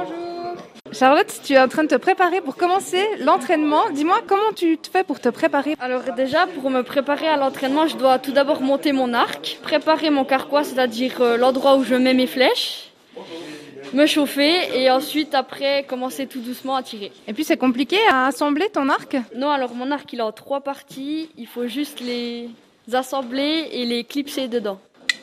Bonjour. Charlotte, tu es en train de te préparer pour commencer l'entraînement. Dis-moi, comment tu te fais pour te préparer? Alors déjà, pour me préparer à l'entraînement, je dois tout d'abord monter mon arc, préparer mon carquois, c'est-à-dire l'endroit où je mets mes flèches, me chauffer et ensuite après commencer tout doucement à tirer. Et puis c'est compliqué à assembler ton arc? Non, alors mon arc il est en 3 parties, il faut juste les assembler et les clipser dedans.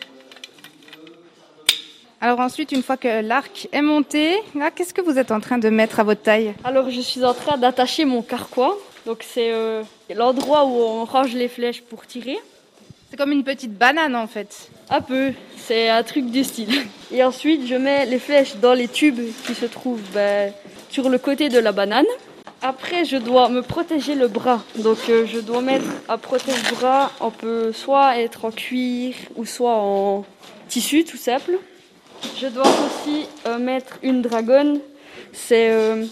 Alors ensuite, une fois que l'arc est monté, là, qu'est-ce que vous êtes en train de mettre à votre taille? Alors je suis en train d'attacher mon carquois, donc c'est l'endroit où on range les flèches pour tirer. C'est comme une petite banane en fait. Un peu, c'est un truc du style. Et ensuite, je mets les flèches dans les tubes qui se trouvent sur le côté de la banane. Après, je dois me protéger le bras. Donc, je dois mettre un protège-bras. On peut soit être en cuir ou soit en tissu tout simple. Je dois aussi mettre une dragonne. C'est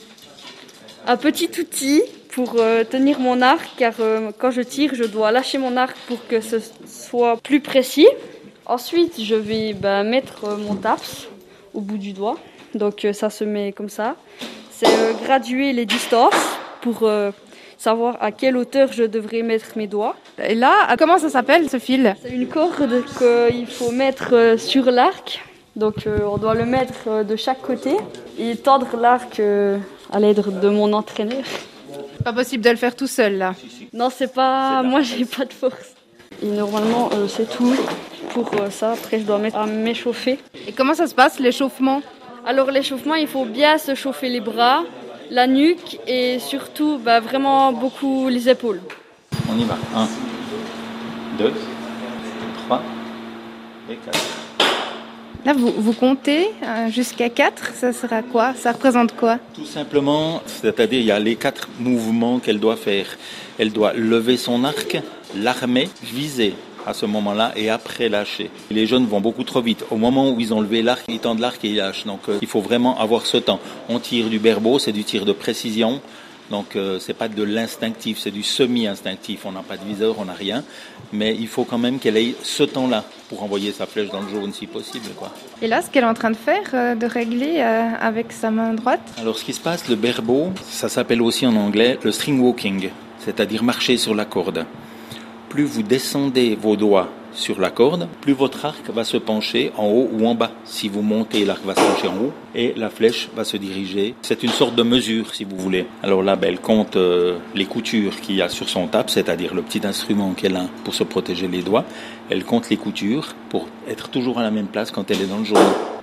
un petit outil pour tenir mon arc, car quand je tire, je dois lâcher mon arc pour que ce soit plus précis. Ensuite, je vais mettre mon taps au bout du doigt. Donc ça se met comme ça. C'est graduer les distances pour savoir à quelle hauteur je devrais mettre mes doigts. Et là, comment ça s'appelle ce fil? C'est une corde qu'il faut mettre sur l'arc. Donc on doit le mettre de chaque côté et tendre l'arc à l'aide de mon entraîneur. Pas possible de le faire tout seul là. Non, c'est pas... Moi, j'ai pas de force. Et normalement, c'est tout pour ça. Après, je dois mettre à m'échauffer. Et comment ça se passe l'échauffement? Alors, l'échauffement, il faut bien se chauffer les bras, la nuque et surtout vraiment beaucoup les épaules. On y va. 1, 2, 3 et 4. Là, vous comptez jusqu'à 4, ça sera quoi? Ça représente quoi? Tout simplement, c'est-à-dire il y a les 4 mouvements qu'elle doit faire. Elle doit lever son arc, l'armer, viser à ce moment-là et après lâcher. Les jeunes vont beaucoup trop vite. Au moment où ils ont levé l'arc, ils tendent l'arc et ils lâchent. Donc il faut vraiment avoir ce temps. On tire du berbeau, c'est du tir de précision. Donc c'est pas de l'instinctif, c'est du semi-instinctif. On n'a pas de viseur, on n'a rien. Mais il faut quand même qu'elle ait ce temps-là pour envoyer sa flèche dans le jaune si possible, quoi. Et là, ce qu'elle est en train de faire, de régler avec sa main droite? Alors ce qui se passe, le berbeau, ça s'appelle aussi en anglais le string walking, c'est-à-dire marcher sur la corde. Plus vous descendez vos doigts sur la corde, plus votre arc va se pencher en haut ou en bas. Si vous montez, l'arc va se pencher en haut et la flèche va se diriger. C'est une sorte de mesure, si vous voulez. Alors là, elle compte les coutures qu'il y a sur son tape, c'est-à-dire le petit instrument qu'elle a pour se protéger les doigts. Elle compte les coutures pour être toujours à la même place quand elle est dans le jaune.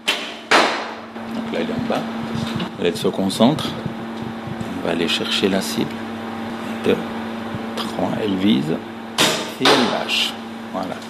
Donc là, elle est en bas. Elle se concentre. On va aller chercher la cible. 2, 3, elle vise et elle lâche. Voilà.